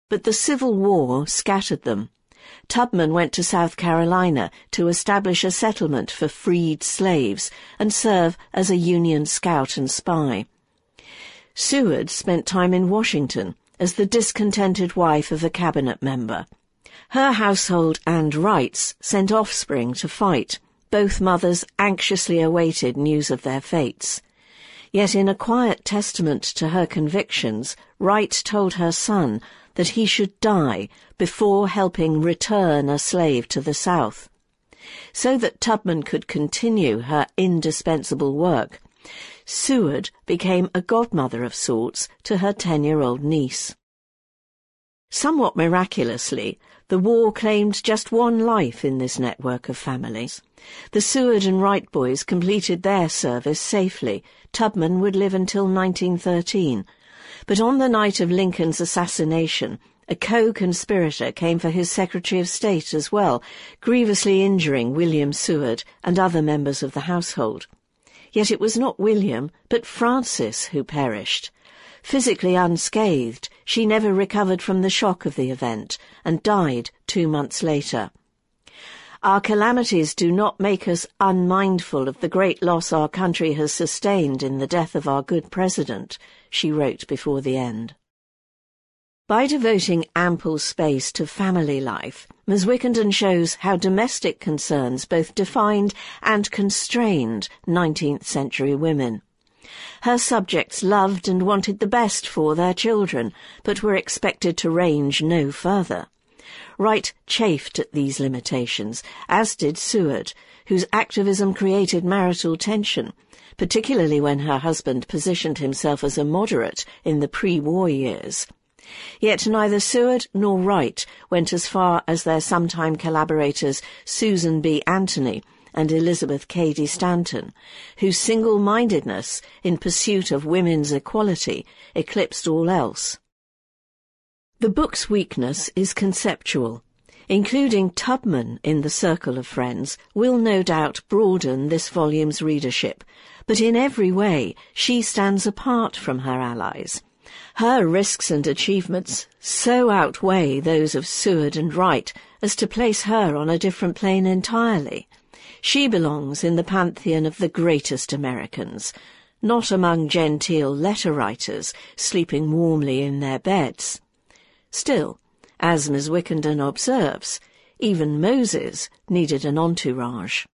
But the Civil War scattered them. Tubman went to South Carolina to establish a settlement for freed slaves and serve as a Union scout and spy. Seward spent time in Washington as the discontented wife of a cabinet member. Her household and rights sent offspring to fight. Both mothers anxiously awaited news of their fates. Yet in a quiet testament to her convictions, Wright told her son that he should die before helping return a slave to the South. So that Tubman could continue her indispensable work, Seward became a godmother of sorts to her 10-year-old niece. Somewhat miraculously, the war claimed just one life in this network of families. The Seward and Wright boys completed their service safely. Tubman would live until 1913. But on the night of Lincoln's assassination, a co-conspirator came for his Secretary of State as well, grievously injuring William Seward and other members of the household. Yet it was not William, but Frances who perished. Physically unscathed, she never recovered from the shock of the event and died 2 months later. Our calamities do not make us unmindful of the great loss our country has sustained in the death of our good president, she wrote before the end. By devoting ample space to family life, Ms. Wickenden shows how domestic concerns both defined and constrained 19th century women. Her subjects loved and wanted the best for their children, but were expected to range no further. Wright chafed at these limitations, as did Seward, whose activism created marital tension, particularly when her husband positioned himself as a moderate in the pre-war years. Yet neither Seward nor Wright went as far as their sometime collaborators Susan B. Anthony and Elizabeth Cady Stanton, whose single-mindedness in pursuit of women's equality eclipsed all else. The book's weakness is conceptual. Including Tubman in the circle of friends will no doubt broaden this volume's readership, but in every way she stands apart from her allies. Her risks and achievements so outweigh those of Seward and Wright as to place her on a different plane entirely. She belongs in the pantheon of the greatest Americans, not among genteel letter-writers sleeping warmly in their beds. Still, as Ms. Wickenden observes, even Moses needed an entourage.